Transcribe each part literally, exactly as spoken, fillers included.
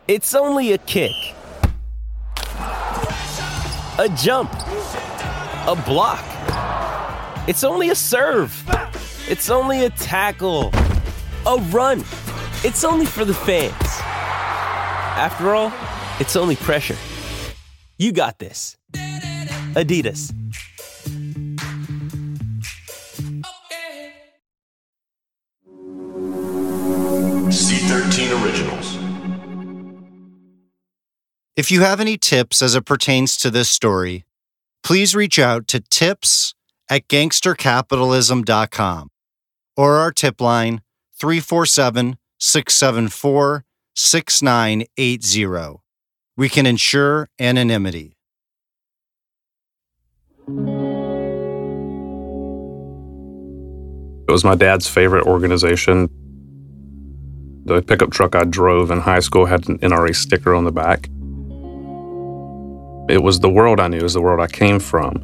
It's only a kick, a jump, a block. It's only a serve. It's only a tackle, a run. It's only for the fans. After all, it's only pressure. You got this. Adidas. C thirteen Originals. If you have any tips as it pertains to this story, please reach out to tips at gangster capitalism dot com or our tip line three four seven, six seven four, six nine eight zero. We can ensure anonymity. It was my dad's favorite organization. The pickup truck I drove in high school had an N R A sticker on the back. It was the world I knew, it was the world I came from.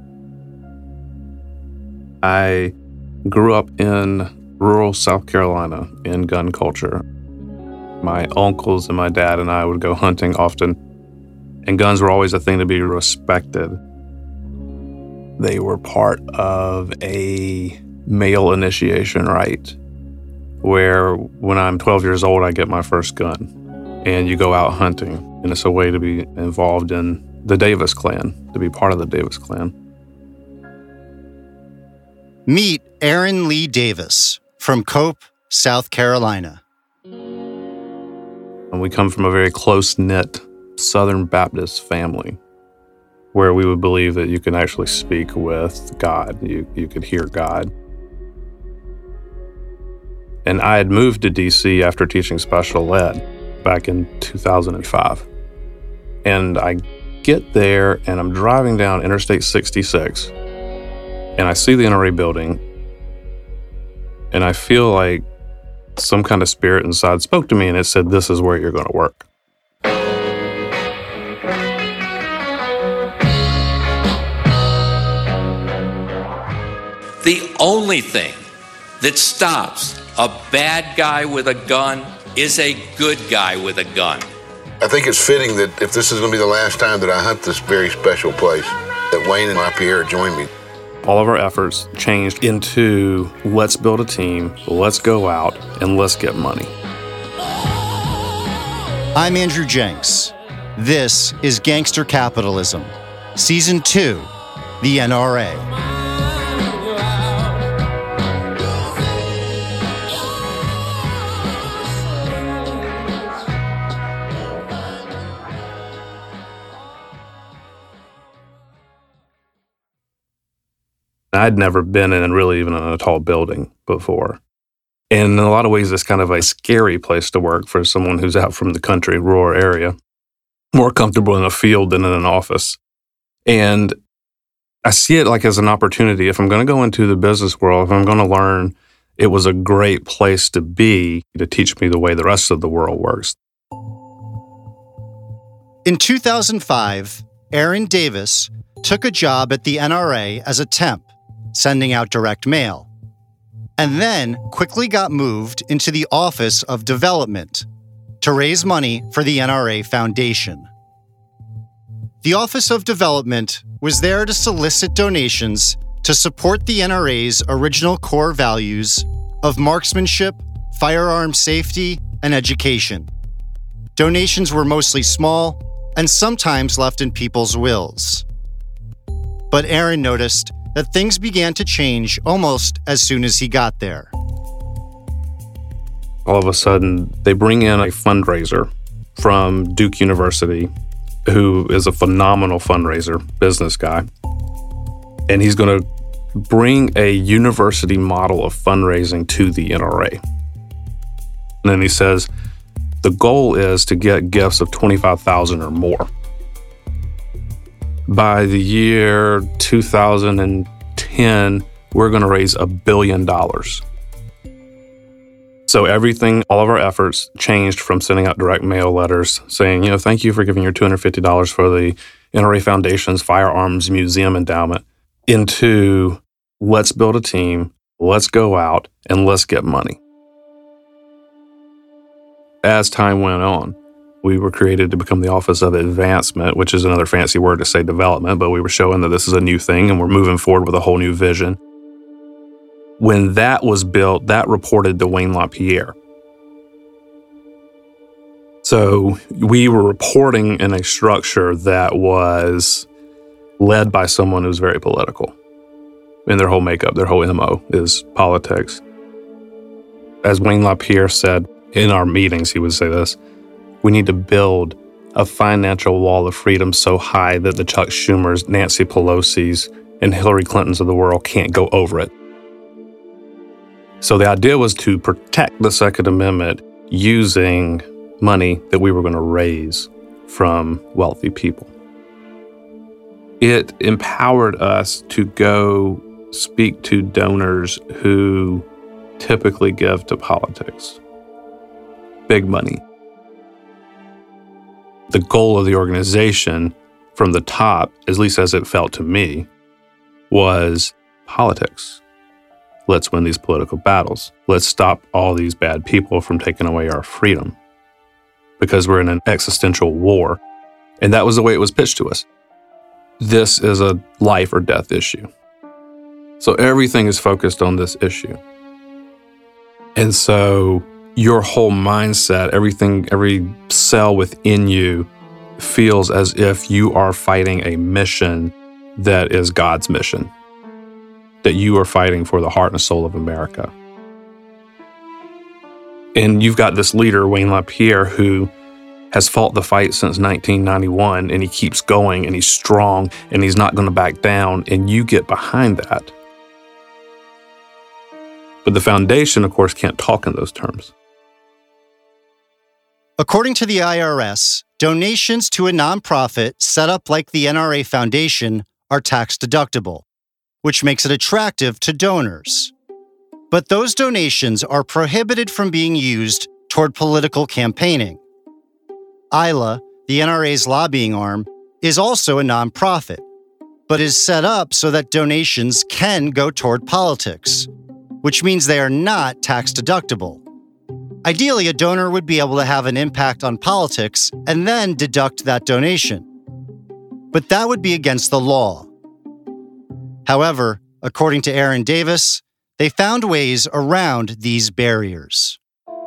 I grew up in rural South Carolina in gun culture. My uncles and my dad and I would go hunting often, and guns were always a thing to be respected. They were part of a male initiation rite, where when I'm twelve years old, I get my first gun, and you go out hunting, and it's a way to be involved in the Davis clan, to be part of the Davis clan. Meet Aaron Lee Davis from Cope, South Carolina. And we come from a very close-knit Southern Baptist family where we would believe that you can actually speak with God, you, you could hear God. And I had moved to D C after teaching special ed back in two thousand five. And I get there and I'm driving down Interstate sixty-six and I see the N R A building and I feel like some kind of spirit inside spoke to me and it said, "This is where you're going to work." The only thing that stops a bad guy with a gun is a good guy with a gun. I think it's fitting that if this is going to be the last time that I hunt this very special place, that Wayne and Pierre join me. All of our efforts changed into let's build a team, let's go out, and let's get money. I'm Andrew Jenks. This is Gangster Capitalism, Season two, the N R A. I'd never been in really even a tall building before. And in a lot of ways, it's kind of a scary place to work for someone who's out from the country, rural area, more comfortable in a field than in an office. And I see it like as an opportunity. If I'm going to go into the business world, if I'm going to learn, it was a great place to be to teach me the way the rest of the world works. In two thousand five, Aaron Davis took a job at the N R A as a temp, sending out direct mail, and then quickly got moved into the Office of Development to raise money for the N R A Foundation. The Office of Development was there to solicit donations to support the N R A's original core values of marksmanship, firearm safety, and education. Donations were mostly small and sometimes left in people's wills. But Aaron noticed that things began to change almost as soon as he got there. All of a sudden, they bring in a fundraiser from Duke University, who is a phenomenal fundraiser, business guy. And he's going to bring a university model of fundraising to the N R A. And then he says, the goal is to get gifts of twenty-five thousand dollars or more. By the year two thousand ten, we're going to raise a billion dollars. So everything, all of our efforts changed from sending out direct mail letters saying, you know, thank you for giving your two hundred fifty dollars for the N R A Foundation's Firearms Museum Endowment, into let's build a team, let's go out, and let's get money. As time went on, We were created to become the Office of Advancement, which is another fancy word to say development, but we were showing that this is a new thing and we're moving forward with a whole new vision. When that was built, that reported to Wayne LaPierre. So we were reporting in a structure that was led by someone who's very political. In their whole makeup, their whole M O is politics. As Wayne LaPierre said in our meetings, he would say this: we need to build a financial wall of freedom so high that the Chuck Schumers, Nancy Pelosi's, and Hillary Clintons of the world can't go over it. So the idea was to protect the Second Amendment using money that we were going to raise from wealthy people. It empowered us to go speak to donors who typically give to politics. Big money. The goal of the organization from the top, at least as it felt to me, was politics. Let's win these political battles. Let's stop all these bad people from taking away our freedom, because we're in an existential war. And that was the way it was pitched to us. This is a life or death issue. So everything is focused on this issue. And so your whole mindset, everything, every cell within you feels as if you are fighting a mission that is God's mission, that you are fighting for the heart and soul of America. And you've got this leader, Wayne LaPierre, who has fought the fight since nineteen ninety-one, and he keeps going, and he's strong, and he's not going to back down, and you get behind that. But the foundation, of course, can't talk in those terms. According to the I R S, donations to a nonprofit set up like the N R A Foundation are tax deductible, which makes it attractive to donors. But those donations are prohibited from being used toward political campaigning. I L A, the N R A's lobbying arm, is also a nonprofit, but is set up so that donations can go toward politics, which means they are not tax deductible. Ideally, a donor would be able to have an impact on politics and then deduct that donation. But that would be against the law. However, according to Aaron Davis, they found ways around these barriers.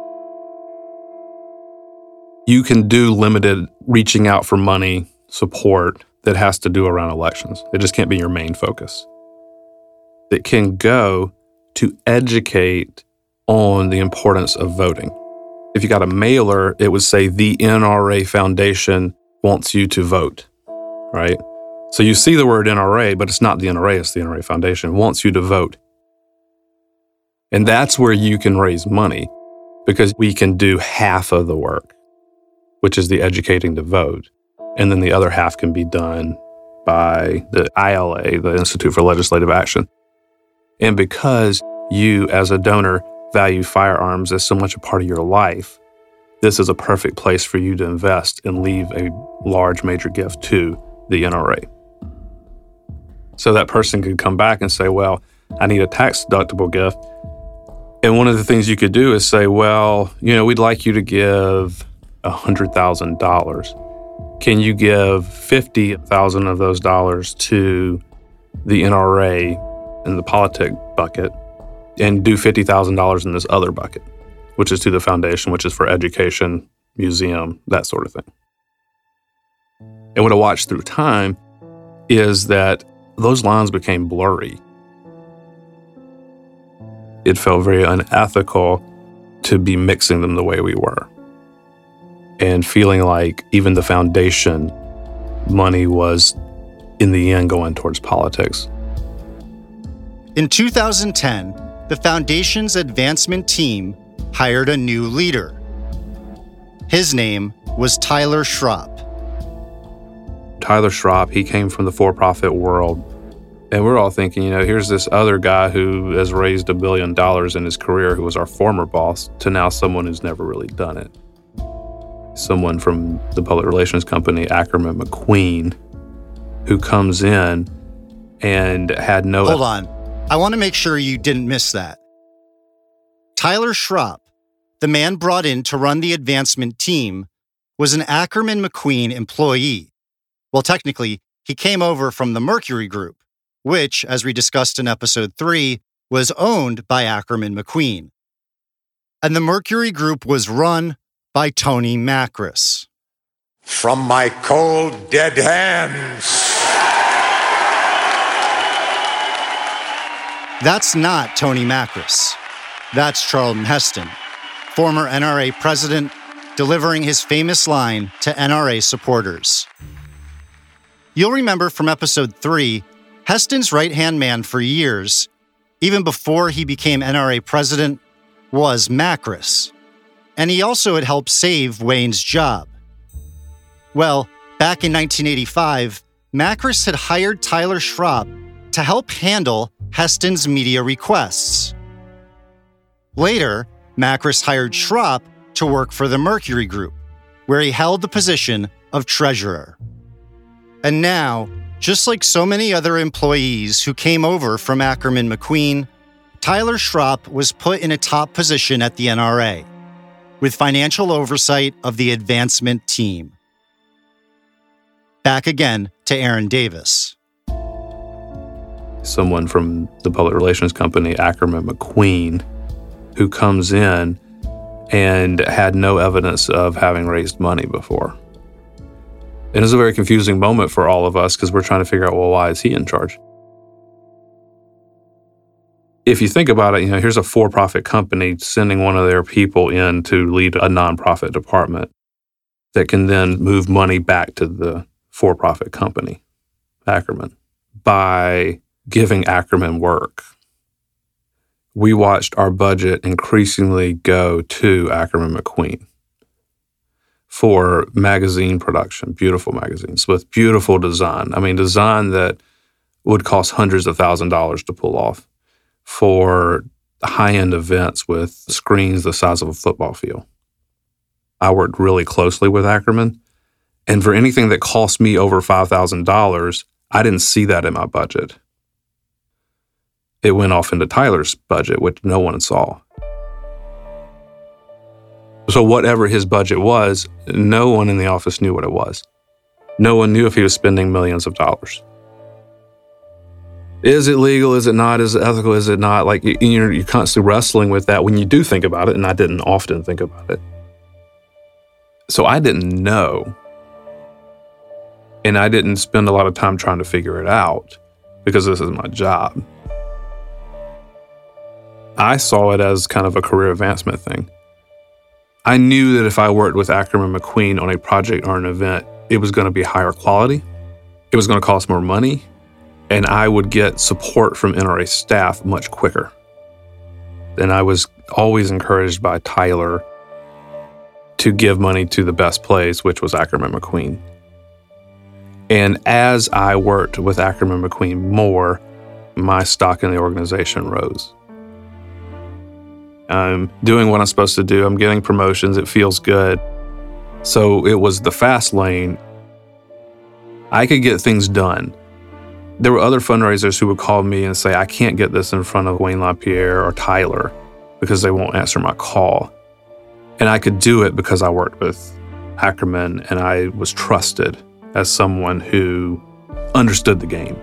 You can do limited reaching out for money support that has to do around elections. It just can't be your main focus. It can go to educate on the importance of voting. If you got a mailer, it would say the N R A Foundation wants you to vote, right? So you see the word N R A, but it's not the N R A, it's the N R A Foundation wants you to vote. And that's where you can raise money, because we can do half of the work, which is the educating to vote. And then the other half can be done by the I L A, the Institute for Legislative Action. And because you, as a donor, value firearms as so much a part of your life, this is a perfect place for you to invest and leave a large major gift to the N R A. So that person could come back and say, well, I need a tax-deductible gift. And one of the things you could do is say, well, you know, we'd like you to give one hundred thousand dollars. Can you give fifty thousand dollars of those dollars to the N R A in the politic bucket and do fifty thousand dollars in this other bucket, which is to the foundation, which is for education, museum, that sort of thing. And what I watched through time is that those lines became blurry. It felt very unethical to be mixing them the way we were, and feeling like even the foundation money was, in the end, going towards politics. In two thousand ten, the foundation's advancement team hired a new leader. His name was Tyler Schropp. Tyler Schropp, he came from the for-profit world. And we're all thinking, you know, here's this other guy who has raised a billion dollars in his career, who was our former boss, to now someone who's never really done it. Someone from the public relations company, Ackerman McQueen, who comes in and had no... Hold on. I want to make sure you didn't miss that. Tyler Schropp, the man brought in to run the advancement team, was an Ackerman McQueen employee. Well, technically, he came over from the Mercury Group, which, as we discussed in episode three, was owned by Ackerman McQueen. And the Mercury Group was run by Tony Makris. From my cold, dead hands. That's not Tony Makris. That's Charlton Heston, former N R A president, delivering his famous line to N R A supporters. You'll remember from episode three, Heston's right-hand man for years, even before he became N R A president, was Makris. And he also had helped save Wayne's job. Well, back in nineteen eighty-five, Makris had hired Tyler Schropp to help handle Heston's media requests. Later, Makris hired Schropp to work for the Mercury Group, where he held the position of treasurer. And now, just like so many other employees who came over from Ackerman McQueen, Tyler Schropp was put in a top position at the N R A, with financial oversight of the advancement team. Back again to Aaron Davis. Someone from the public relations company, Ackerman McQueen, who comes in and had no evidence of having raised money before. And it's a very confusing moment for all of us because we're trying to figure out, well, why is he in charge? If you think about it, you know, here's a for-profit company sending one of their people in to lead a nonprofit department that can then move money back to the for-profit company, Ackerman, by giving Ackerman work. We watched our budget increasingly go to Ackerman McQueen for magazine production, beautiful magazines with beautiful design. I mean, design that would cost hundreds of thousands of dollars to pull off, for high-end events with screens the size of a football field. I worked really closely with Ackerman, and for anything that cost me over five thousand dollars, I didn't see that in my budget. It went off into Tyler's budget, which no one saw. So whatever his budget was, no one in the office knew what it was. No one knew if he was spending millions of dollars. Is it legal? Is it not? Is it ethical? Is it not? Like, you're, you're constantly wrestling with that when you do think about it, and I didn't often think about it. So I didn't know. And I didn't spend a lot of time trying to figure it out because this is my job. I saw it as kind of a career advancement thing. I knew that if I worked with Ackerman McQueen on a project or an event, it was going to be higher quality, it was going to cost more money, and I would get support from N R A staff much quicker. And I was always encouraged by Tyler to give money to the best place, which was Ackerman McQueen. And as I worked with Ackerman McQueen more, my stock in the organization rose. I'm doing what I'm supposed to do. I'm getting promotions. It feels good. So it was the fast lane. I could get things done. There were other fundraisers who would call me and say, I can't get this in front of Wayne LaPierre or Tyler because they won't answer my call. And I could do it because I worked with Ackerman and I was trusted as someone who understood the game.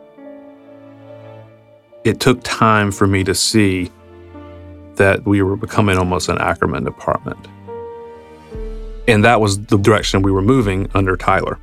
It took time for me to see that we were becoming almost an Ackerman department. And that was the direction we were moving under Tyler.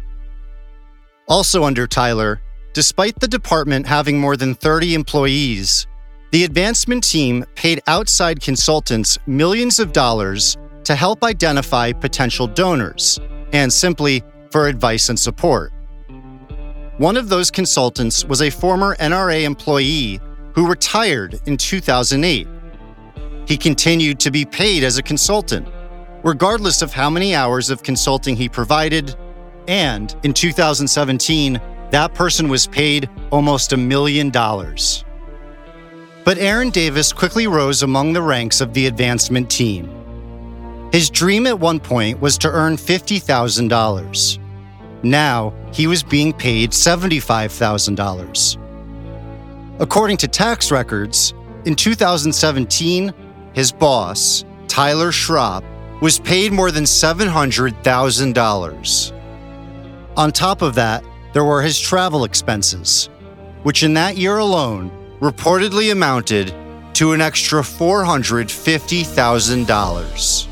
Also under Tyler, despite the department having more than thirty employees, the advancement team paid outside consultants millions of dollars to help identify potential donors and simply for advice and support. One of those consultants was a former N R A employee who retired in two thousand eight. He continued to be paid as a consultant, regardless of how many hours of consulting he provided, and in two thousand seventeen, that person was paid almost a million dollars. But Aaron Davis quickly rose among the ranks of the advancement team. His dream at one point was to earn fifty thousand dollars. Now, he was being paid seventy-five thousand dollars. According to tax records, in two thousand seventeen, his boss, Tyler Schropp, was paid more than seven hundred thousand dollars. On top of that, there were his travel expenses, which in that year alone reportedly amounted to an extra four hundred fifty thousand dollars.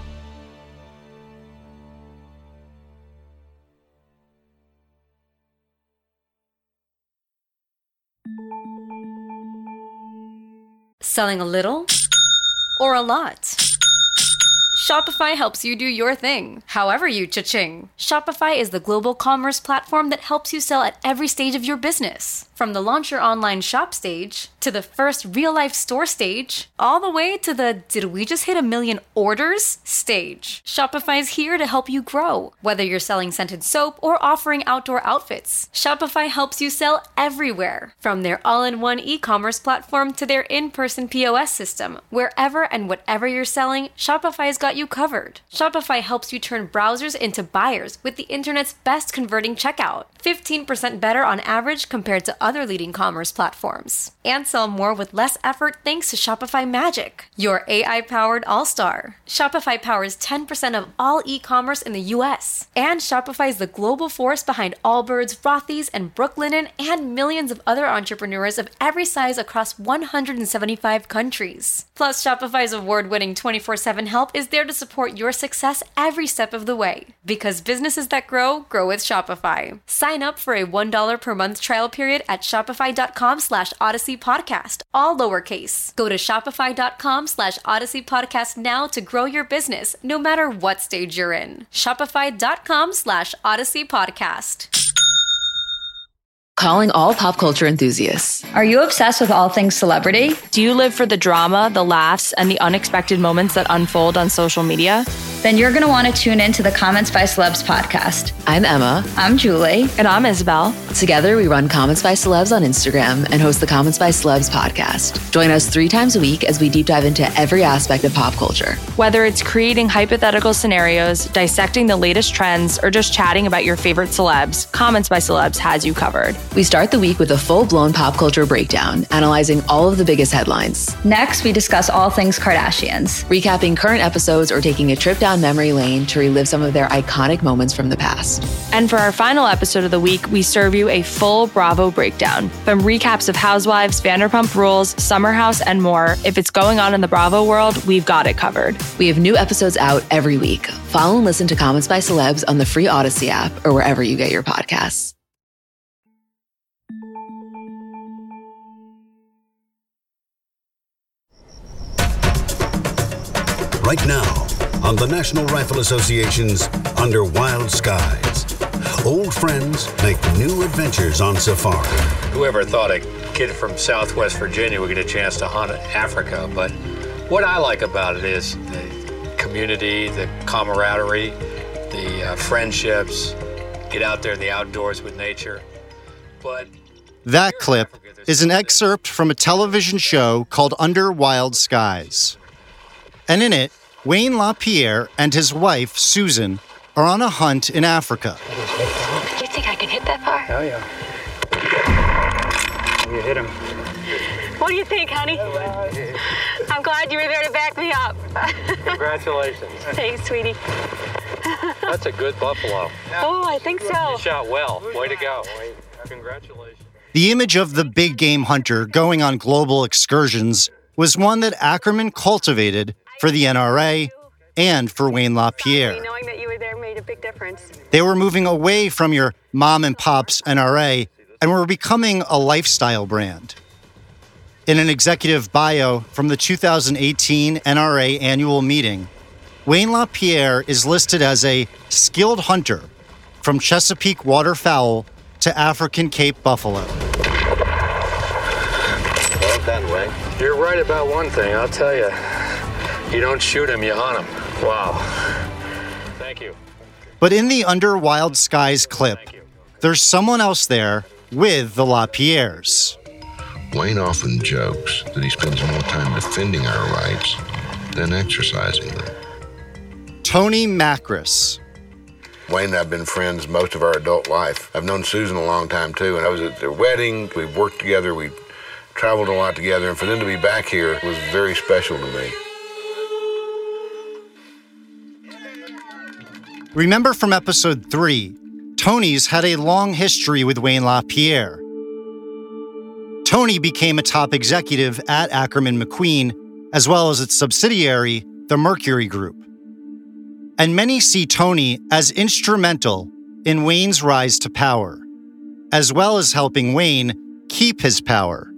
Selling a little or a lot? Shopify helps you do your thing, however you cha-ching. Shopify is the global commerce platform that helps you sell at every stage of your business. From the launch your online shop stage, to the first real-life store stage, all the way to the did we just hit a million orders stage. Shopify's here to help you grow. Whether you're selling scented soap or offering outdoor outfits, Shopify helps you sell everywhere. From their all-in-one e-commerce platform to their in-person P O S system, wherever and whatever you're selling, Shopify's got you covered. Shopify helps you turn browsers into buyers with the internet's best converting checkout, fifteen percent better on average compared to other leading commerce platforms. And sell more with less effort thanks to Shopify Magic, your A I-powered all-star. Shopify powers ten percent of all e-commerce in the U S. And Shopify is the global force behind Allbirds, Rothy's, and Brooklinen, and millions of other entrepreneurs of every size across one hundred seventy-five countries. Plus, Shopify's award-winning twenty-four seven help is there to support your success every step of the way. Because businesses that grow, grow with Shopify. Sign up for a one dollar per month trial period at shopify.com slash Odyssey Podcast, all lowercase. Go to shopify.com slash Odyssey Podcast now to grow your business, no matter what stage you're in. Shopify.com slash Odyssey Podcast. Calling all pop culture enthusiasts. Are you obsessed with all things celebrity? Do you live for the drama, the laughs, and the unexpected moments that unfold on social media? Then you're going to want to tune in to the Comments by Celebs podcast. I'm Emma. I'm Julie. And I'm Isabel. Together, we run Comments by Celebs on Instagram and host the Comments by Celebs podcast. Join us three times a week as we deep dive into every aspect of pop culture. Whether it's creating hypothetical scenarios, dissecting the latest trends, or just chatting about your favorite celebs, Comments by Celebs has you covered. We start the week with a full-blown pop culture breakdown, analyzing all of the biggest headlines. Next, we discuss all things Kardashians, recapping current episodes or taking a trip down memory lane to relive some of their iconic moments from the past. And for our final episode of the week, we serve you a full Bravo breakdown. From recaps of Housewives, Vanderpump Rules, Summer House, and more, if it's going on in the Bravo world, we've got it covered. We have new episodes out every week. Follow and listen to Comments by Celebs on the free Odyssey app or wherever you get your podcasts. Right now, on the National Rifle Association's Under Wild Skies, old friends make new adventures on safari. Whoever thought a kid from Southwest Virginia would get a chance to hunt Africa, but what I like about it is the community, the camaraderie, the uh, friendships, get out there in the outdoors with nature. But that clip is an excerpt from a television show called Under Wild Skies. And in it, Wayne LaPierre and his wife, Susan, are on a hunt in Africa. Do you think I can hit that far? Oh, yeah. You hit him. What do you think, honey? I'm glad you were there to back me up. Congratulations. Thanks, sweetie. That's a good buffalo. Oh, I think so. You shot well. Way to go. Congratulations. The image of the big game hunter going on global excursions was one that Ackerman cultivated for the N R A and for Wayne LaPierre. Knowing that you were there made a big difference. They were moving away from your mom and pop's N R A and were becoming a lifestyle brand. In an executive bio from the two thousand eighteen N R A annual meeting, Wayne LaPierre is listed as a skilled hunter from Chesapeake waterfowl to African Cape buffalo. Well done, Wayne. You're right about one thing, I'll tell you. You don't shoot him, you hunt him. Wow. Thank you. But in the Under Wild Skies clip, there's someone else there with the LaPierres. Wayne often jokes that he spends more time defending our rights than exercising them. Tony Macris. Wayne and I have been friends most of our adult life. I've known Susan a long time, too, and I was at their wedding. We've worked together. We've traveled a lot together, and for them to be back here was very special to me. Remember from episode three, Tony's had a long history with Wayne LaPierre. Tony became a top executive at Ackerman McQueen, as well as its subsidiary, the Mercury Group. And many see Tony as instrumental in Wayne's rise to power, as well as helping Wayne keep his power.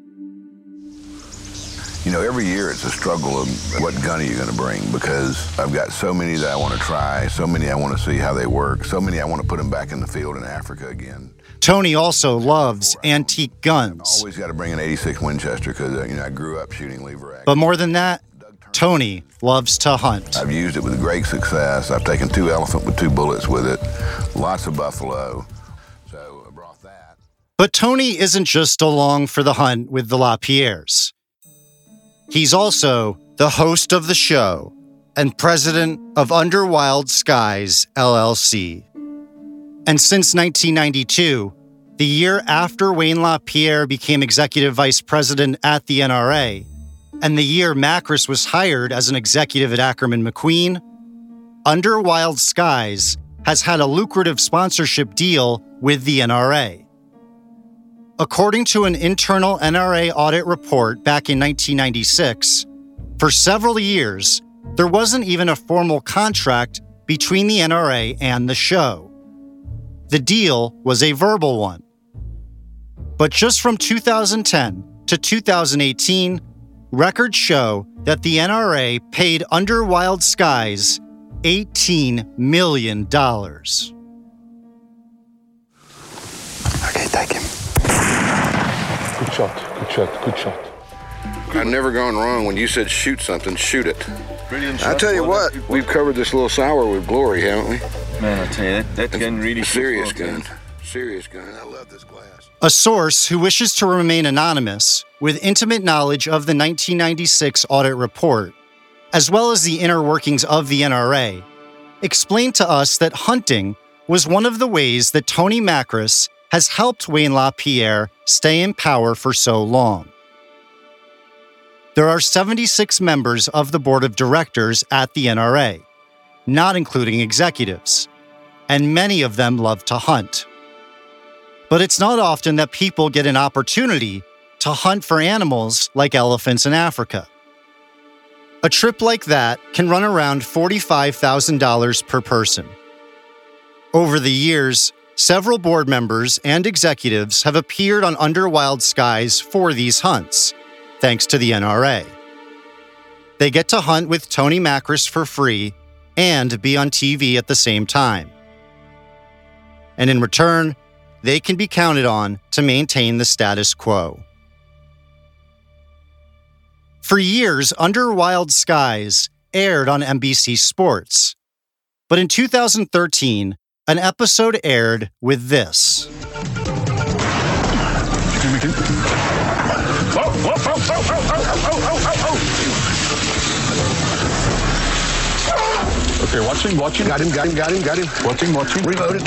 You know, every year it's a struggle of what gun are you going to bring, because I've got so many that I want to try, so many I want to see how they work, so many I want to put them back in the field in Africa again. Tony also loves antique guns. Always got to bring an eighty-six Winchester because, uh, you know, I grew up shooting lever action. But more than that, Tony loves to hunt. I've used it with great success. I've taken two elephant with two bullets with it, lots of buffalo. So I brought that. But Tony isn't just along for the hunt with the LaPierres. He's also the host of the show and president of Under Wild Skies, L L C. And since nineteen ninety-two, the year after Wayne LaPierre became executive vice president at the N R A, and the year Macris was hired as an executive at Ackerman McQueen, Under Wild Skies has had a lucrative sponsorship deal with the N R A. According to an internal N R A audit report back in nineteen ninety-six, for several years, there wasn't even a formal contract between the N R A and the show. The deal was a verbal one. But just from two thousand ten to two thousand eighteen, records show that the N R A paid Under Wild Skies eighteen million dollars. Okay, thank him. Good shot, good shot, good shot. I've never gone wrong when you said shoot something, shoot it. Brilliant I shot. tell you what, we've covered this little sour with glory, haven't we? Man, I tell you, that, that gun really... Serious gun. Serious gun. I love this glass. A source who wishes to remain anonymous, with intimate knowledge of the nineteen ninety-six audit report, as well as the inner workings of the N R A, explained to us that hunting was one of the ways that Tony Macris has helped Wayne LaPierre stay in power for so long. There are seventy-six members of the board of directors at the N R A, not including executives, and many of them love to hunt. But it's not often that people get an opportunity to hunt for animals like elephants in Africa. A trip like that can run around forty-five thousand dollars per person. Over the years, several board members and executives have appeared on Under Wild Skies for these hunts, thanks to the N R A. They get to hunt with Tony Macris for free and be on T V at the same time. And in return, they can be counted on to maintain the status quo. For years, Under Wild Skies aired on N B C Sports. But in two thousand thirteen, an episode aired with this. Okay, watching, watching. Got him, got him, got him, got him. Watching, watching. Reloaded.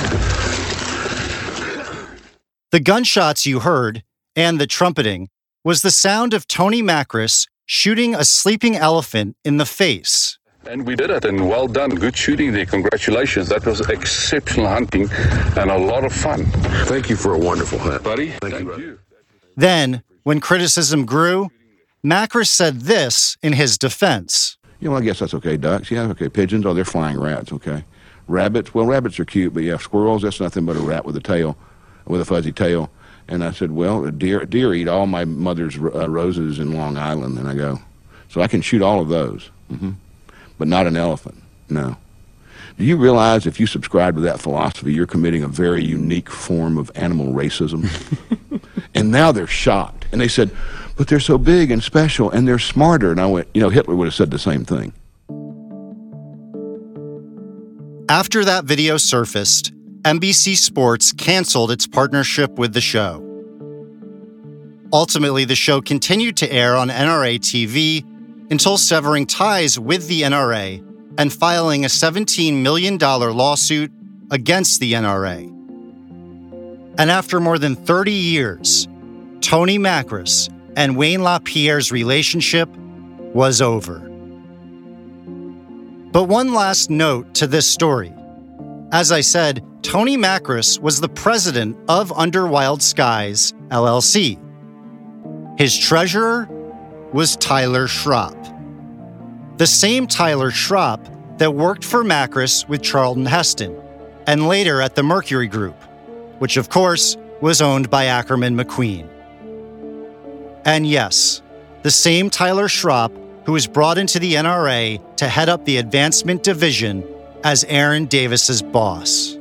The gunshots you heard, and the trumpeting, was the sound of Tony Macris shooting a sleeping elephant in the face. And we did it, and well done. Good shooting there. Congratulations. That was exceptional hunting and a lot of fun. Thank you for a wonderful hunt. Buddy, thank, thank you. you. Then, when criticism grew, Macris said this in his defense. Yeah, well, I guess that's okay. Ducks, yeah, okay. Pigeons, oh, they're flying rats, okay. Rabbits, well, rabbits are cute, but yeah, squirrels, that's nothing but a rat with a tail, with a fuzzy tail. And I said, well, deer, deer eat all my mother's uh, roses in Long Island. And I go, so I can shoot all of those, mm-hmm. but not an elephant, no. Do you realize if you subscribe to that philosophy, you're committing a very unique form of animal racism? And now they're shocked. And they said, but they're so big and special and they're smarter. And I went, you know, Hitler would have said the same thing. After that video surfaced, N B C Sports canceled its partnership with the show. Ultimately, the show continued to air on N R A T V until severing ties with the N R A and filing a seventeen million dollars lawsuit against the N R A. And after more than thirty years, Tony Macris and Wayne LaPierre's relationship was over. But one last note to this story. As I said, Tony Makris was the president of Under Wild Skies, L L C. His treasurer was Tyler Schropp. The same Tyler Schropp that worked for Makris with Charlton Heston, and later at the Mercury Group, which of course was owned by Ackerman McQueen. And yes, the same Tyler Schropp who was brought into the N R A to head up the advancement division as Aaron Davis's boss.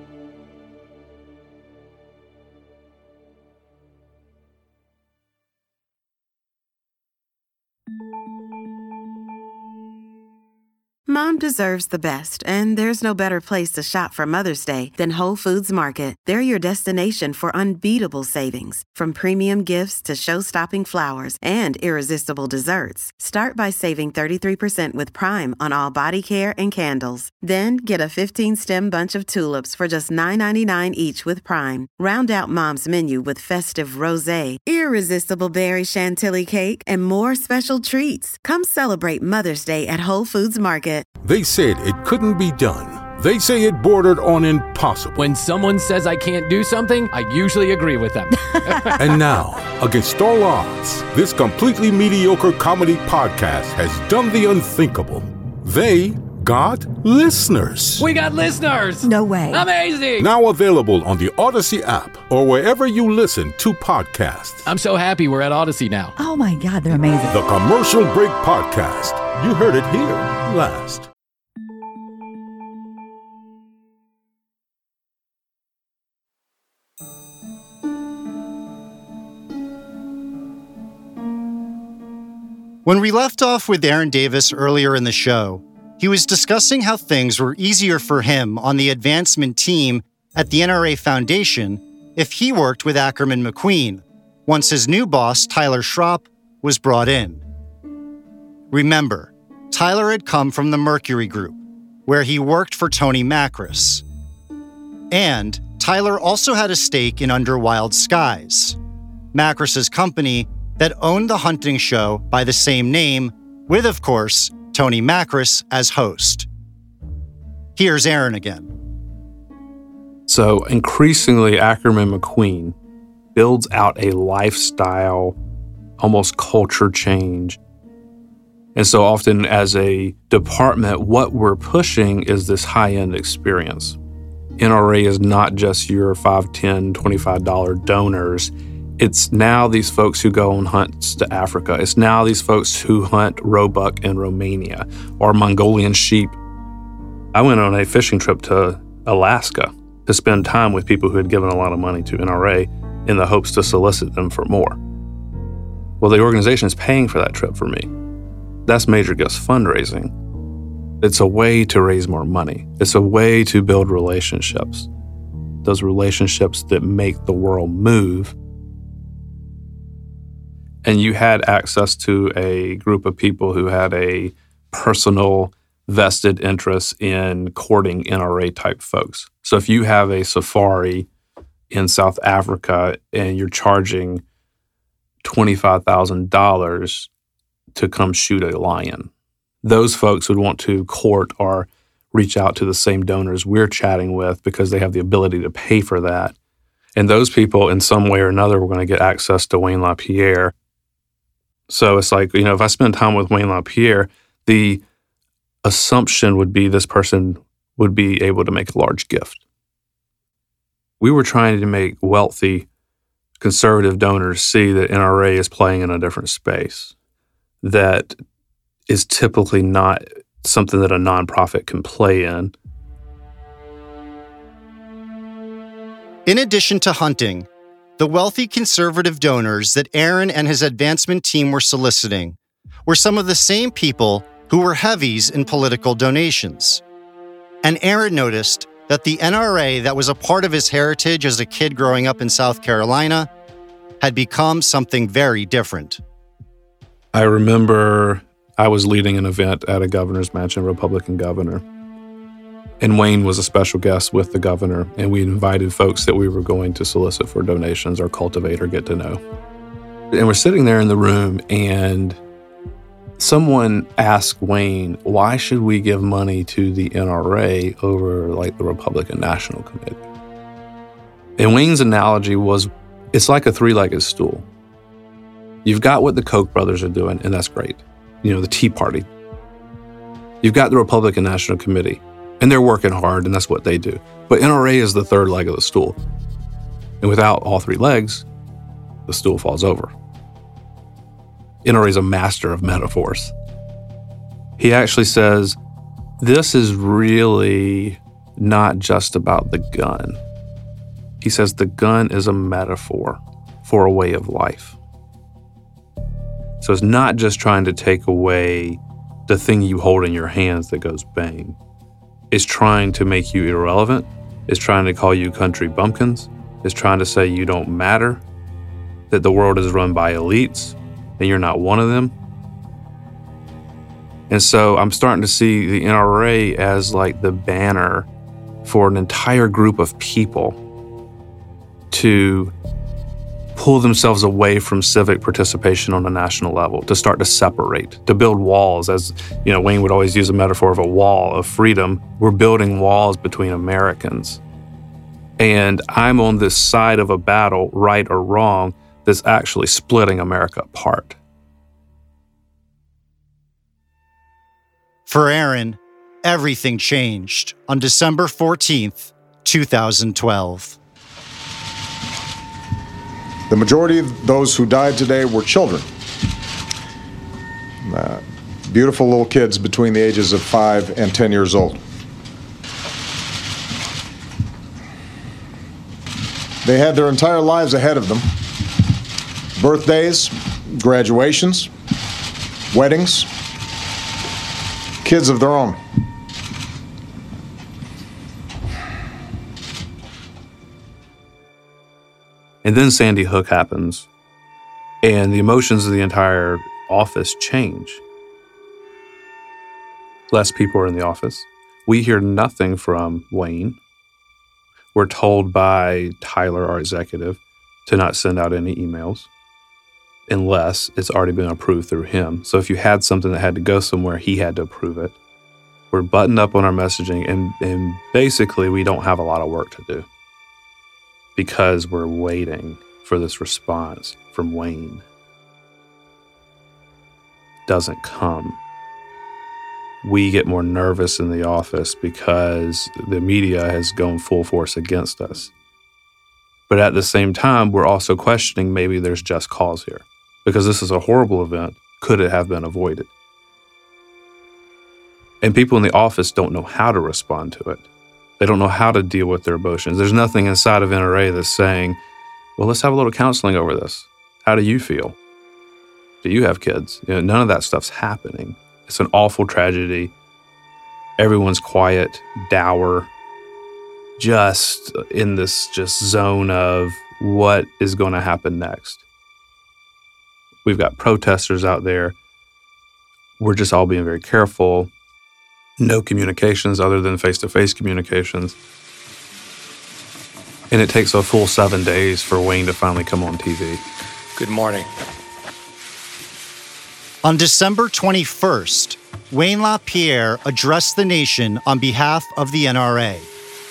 Mom deserves the best, and there's no better place to shop for Mother's Day than Whole Foods Market. They're your destination for unbeatable savings, from premium gifts to show-stopping flowers and irresistible desserts. Start by saving thirty-three percent with Prime on all body care and candles. Then get a fifteen-stem bunch of tulips for just nine ninety-nine each with Prime. Round out Mom's menu with festive rosé, irresistible berry chantilly cake, and more special treats. Come celebrate Mother's Day at Whole Foods Market. They said it couldn't be done. They say it bordered on impossible. When someone says I can't do something, I usually agree with them. And now, against all odds, this completely mediocre comedy podcast has done the unthinkable. They got listeners. We got listeners! No way. Amazing! Now available on the Odyssey app or wherever you listen to podcasts. I'm so happy we're at Odyssey now. Oh my God, they're amazing. The Commercial Break Podcast. You heard it here last. When we left off with Aaron Davis earlier in the show, he was discussing how things were easier for him on the advancement team at the N R A Foundation if he worked with Ackerman McQueen, once his new boss, Tyler Schropp, was brought in. Remember, Tyler had come from the Mercury Group, where he worked for Tony Makris. And Tyler also had a stake in Under Wild Skies, Makris's company that owned the hunting show by the same name, with, of course, Tony Makris as host. Here's Aaron again. So increasingly, Ackerman McQueen builds out a lifestyle, almost culture change. And so often as a department, what we're pushing is this high-end experience. N R A is not just your five, ten, twenty-five dollars donors. It's now these folks who go on hunts to Africa. It's now these folks who hunt roebuck in Romania or Mongolian sheep. I went on a fishing trip to Alaska to spend time with people who had given a lot of money to N R A in the hopes to solicit them for more. Well, the organization is paying for that trip for me. That's Major Gifts fundraising. It's a way to raise more money. It's a way to build relationships. Those relationships that make the world move. And you had access to a group of people who had a personal vested interest in courting N R A type folks. So if you have a safari in South Africa and you're charging twenty-five thousand dollars to come shoot a lion, those folks would want to court or reach out to the same donors we're chatting with because they have the ability to pay for that. And those people, in some way or another, were going to get access to Wayne LaPierre. So it's like, you know, if I spend time with Wayne LaPierre, the assumption would be this person would be able to make a large gift. We were trying to make wealthy conservative donors see that N R A is playing in a different space that is typically not something that a nonprofit can play in. In addition to hunting, the wealthy conservative donors that Aaron and his advancement team were soliciting were some of the same people who were heavies in political donations. And Aaron noticed that the N R A that was a part of his heritage as a kid growing up in South Carolina had become something very different. I remember I was leading an event at a governor's mansion, a Republican governor. And Wayne was a special guest with the governor, and we invited folks that we were going to solicit for donations or cultivate or get to know. And we're sitting there in the room, and someone asked Wayne, why should we give money to the N R A over like the Republican National Committee? And Wayne's analogy was, it's like a three-legged stool. You've got what the Koch brothers are doing, and that's great. You know, the Tea Party. You've got the Republican National Committee, and they're working hard, and that's what they do. But N R A is the third leg of the stool. And without all three legs, the stool falls over. N R A is a master of metaphors. He actually says, this is really not just about the gun. He says the gun is a metaphor for a way of life. So it's not just trying to take away the thing you hold in your hands that goes bang. It's trying to make you irrelevant. It's trying to call you country bumpkins. It's trying to say you don't matter, that the world is run by elites, and you're not one of them. And so I'm starting to see the N R A as like the banner for an entire group of people to pull themselves away from civic participation on a national level, to start to separate, to build walls. As you know, Wayne would always use a metaphor of a wall of freedom. We're building walls between Americans. And I'm on this side of a battle, right or wrong, that's actually splitting America apart. For Aaron, everything changed on December fourteenth, two thousand twelve. The majority of those who died today were children. Uh, beautiful little kids between the ages of five and ten years old. They had their entire lives ahead of them. Birthdays, graduations, weddings, kids of their own. And then Sandy Hook happens, and the emotions of the entire office change. Less people are in the office. We hear nothing from Wayne. We're told by Tyler, our executive, to not send out any emails unless it's already been approved through him. So if you had something that had to go somewhere, he had to approve it. We're buttoned up on our messaging, and, and basically we don't have a lot of work to do because we're waiting for this response from Wayne. Doesn't come. We get more nervous in the office because the media has gone full force against us. But at the same time, we're also questioning maybe there's just cause here. Because this is a horrible event. Could it have been avoided? And people in the office don't know how to respond to it. They don't know how to deal with their emotions. There's nothing inside of N R A that's saying, well, let's have a little counseling over this. How do you feel? Do you have kids? You know, none of that stuff's happening. It's an awful tragedy. Everyone's quiet, dour, just in this just zone of what is going to happen next. We've got protesters out there. We're just all being very careful. No communications other than face-to-face communications. And it takes a full seven days for Wayne to finally come on T V. Good morning. On December twenty-first, Wayne LaPierre addressed the nation on behalf of the N R A.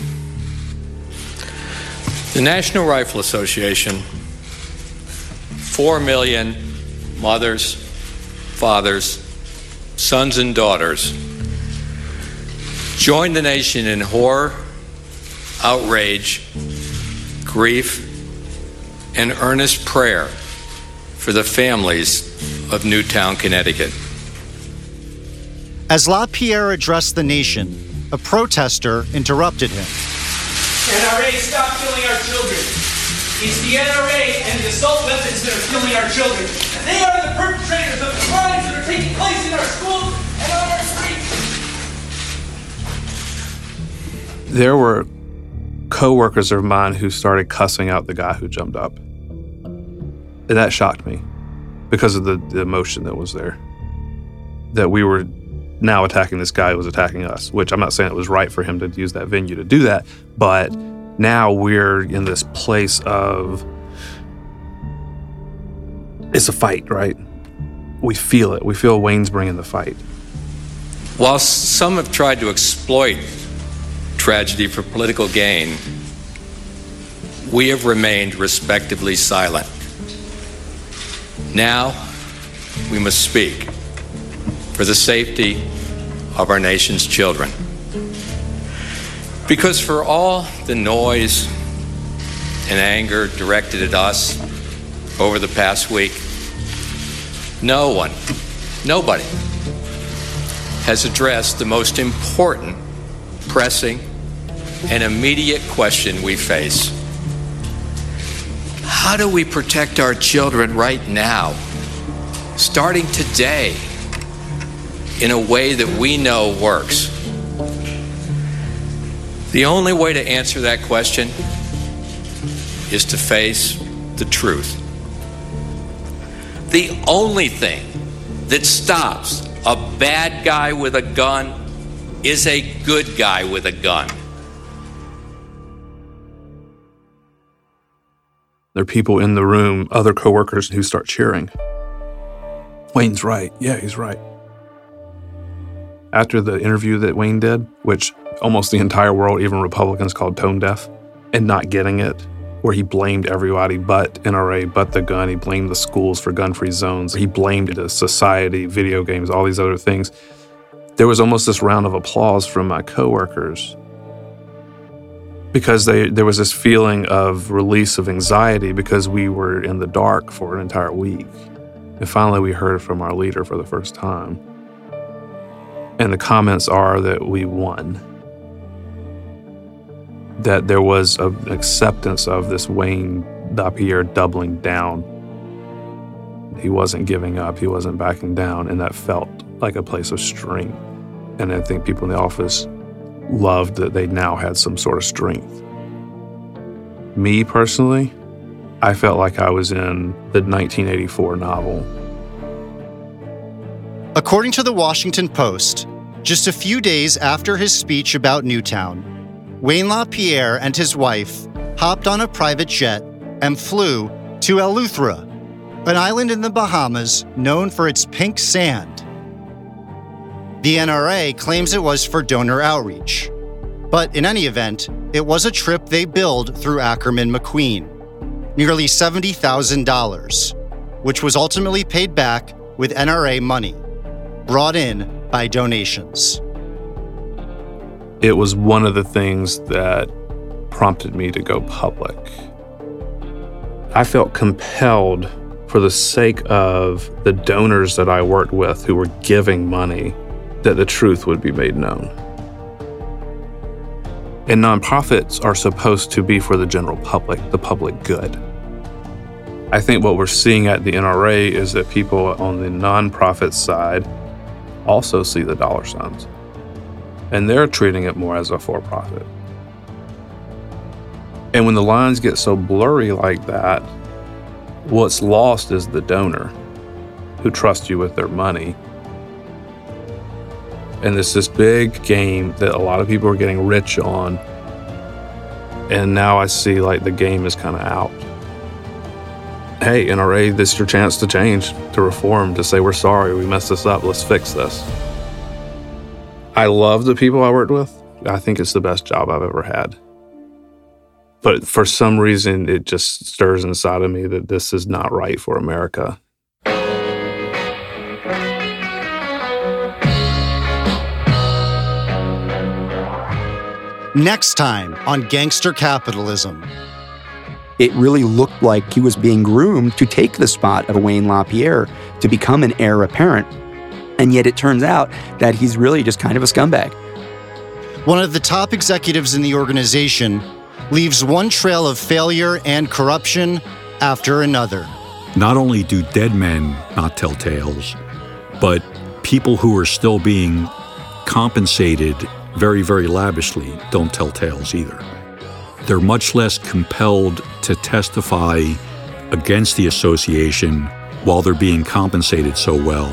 The National Rifle Association, four million mothers, fathers, sons and daughters, join the nation in horror, outrage, grief, and earnest prayer for the families of Newtown, Connecticut. As LaPierre addressed the nation, a protester interrupted him. N R A, stop killing our children. It's the N R A and the assault weapons that are killing our children. And they are the perpetrators of the crimes that are taking place in our schools and on our streets. There were co-workers of mine who started cussing out the guy who jumped up. And that shocked me because of the, the emotion that was there. That we were now attacking this guy who was attacking us, which I'm not saying it was right for him to use that venue to do that, but now we're in this place of, it's a fight, right? we feel it. We feel Wayne's bringing the fight. While some have tried to exploit tragedy for political gain, we have remained respectably silent. Now, we must speak for the safety of our nation's children. Because for all the noise and anger directed at us over the past week, no one, nobody, has addressed the most important, pressing, and immediate question we face. How do we protect our children right now, starting today, in a way that we know works? The only way to answer that question is to face the truth. The only thing that stops a bad guy with a gun is a good guy with a gun. There are people in the room, other coworkers, who start cheering. Wayne's right. Yeah, he's right. After the interview that Wayne did, which almost the entire world, even Republicans, called tone deaf, and not getting it, where he blamed everybody but N R A, but the gun. He blamed the schools for gun-free zones. He blamed the society, video games, all these other things. There was almost this round of applause from my coworkers because they, there was this feeling of release of anxiety because we were in the dark for an entire week. And finally, we heard from our leader for the first time. And the comments are that we won. That there was an acceptance of this Wayne LaPierre doubling down. He wasn't giving up. He wasn't backing down. And that felt like a place of strength. And I think people in the office loved that they now had some sort of strength. Me personally, I felt like I was in the nineteen eighty-four novel. According to the Washington Post, just a few days after his speech about Newtown, Wayne LaPierre and his wife hopped on a private jet and flew to Eleuthera, an island in the Bahamas known for its pink sand. The N R A claims it was for donor outreach, but in any event, it was a trip they billed through Ackerman McQueen, nearly seventy thousand dollars, which was ultimately paid back with N R A money, brought in by donations. It was one of the things that prompted me to go public. I felt compelled, for the sake of the donors that I worked with who were giving money, that the truth would be made known. And nonprofits are supposed to be for the general public, the public good. I think what we're seeing at the N R A is that people on the nonprofit side also see the dollar signs. And they're treating it more as a for-profit. And when the lines get so blurry like that, what's lost is the donor who trusts you with their money. And it's this big game that a lot of people are getting rich on. And now I see like the game is kind of out. Hey, N R A, this is your chance to change, to reform, to say we're sorry, we messed this up, let's fix this. I love the people I worked with. I think it's the best job I've ever had. But for some reason, it just stirs inside of me that this is not right for America. Next time on Gangster Capitalism. It really looked like he was being groomed to take the spot of Wayne LaPierre to become an heir apparent. And yet it turns out that he's really just kind of a scumbag. One of the top executives in the organization leaves one trail of failure and corruption after another. Not only do dead men not tell tales, but people who are still being compensated very, very lavishly don't tell tales either. They're much less compelled to testify against the association while they're being compensated so well.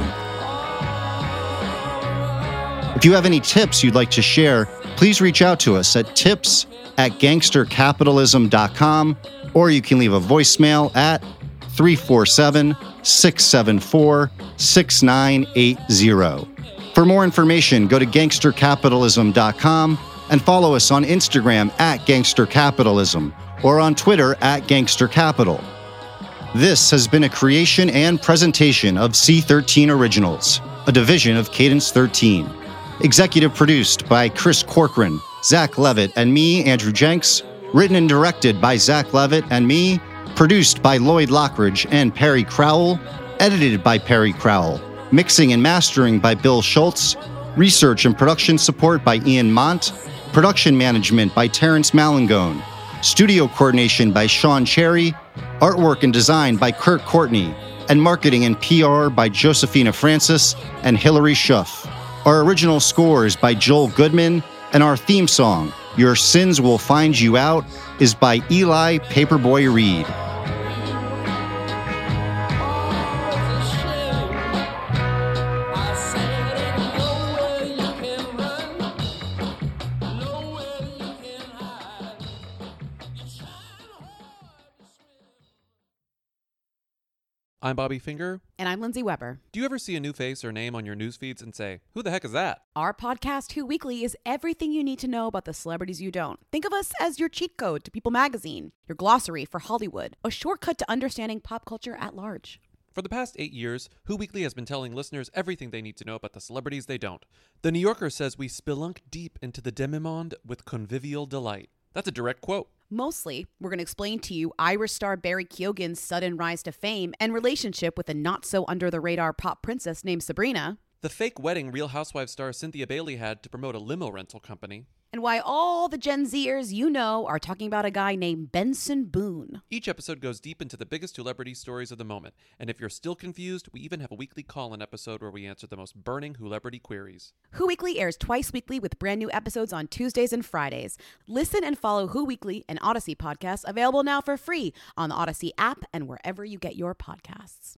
If you have any tips you'd like to share, please reach out to us at tips at gangster capitalism dot com, or you can leave a voicemail at three four seven, six seven four, six nine eight zero. For more information, go to gangster capitalism dot com and follow us on Instagram at gangstercapitalism or on Twitter at gangstercapital. This has been a creation and presentation of C thirteen Originals, a division of Cadence thirteen. Executive produced by Chris Corcoran, Zach Levitt, and me, Andrew Jenks. Written and directed by Zach Levitt and me. Produced by Lloyd Lockridge and Perry Crowell. Edited by Perry Crowell. Mixing and mastering by Bill Schultz. Research and production support by Ian Mont. Production management by Terrence Malangone. Studio coordination by Sean Cherry. Artwork and design by Kurt Courtney. And marketing and P R by Josephina Francis and Hillary Schuff. Our original score is by Joel Goodman, and our theme song, Your Sins Will Find You Out, is by Eli Paperboy Reed. I'm Bobby Finger. And I'm Lindsay Weber. Do you ever see a new face or name on your news feeds and say, who the heck is that? Our podcast, Who Weekly, is everything you need to know about the celebrities you don't. Think of us as your cheat code to People magazine, your glossary for Hollywood, a shortcut to understanding pop culture at large. For the past eight years, Who Weekly has been telling listeners everything they need to know about the celebrities they don't. The New Yorker says we spelunk deep into the demi-monde with convivial delight. That's a direct quote. Mostly, we're going to explain to you Irish star Barry Keoghan's sudden rise to fame and relationship with a not-so-under-the-radar pop princess named Sabrina. The fake wedding Real Housewives star Cynthia Bailey had to promote a limo rental company. And why all the Gen Zers you know are talking about a guy named Benson Boone. Each episode goes deep into the biggest celebrity stories of the moment. And if you're still confused, we even have a weekly call-in episode where we answer the most burning celebrity queries. Who Weekly airs twice weekly with brand new episodes on Tuesdays and Fridays. Listen and follow Who Weekly, an Odyssey podcast, available now for free on the Odyssey app and wherever you get your podcasts.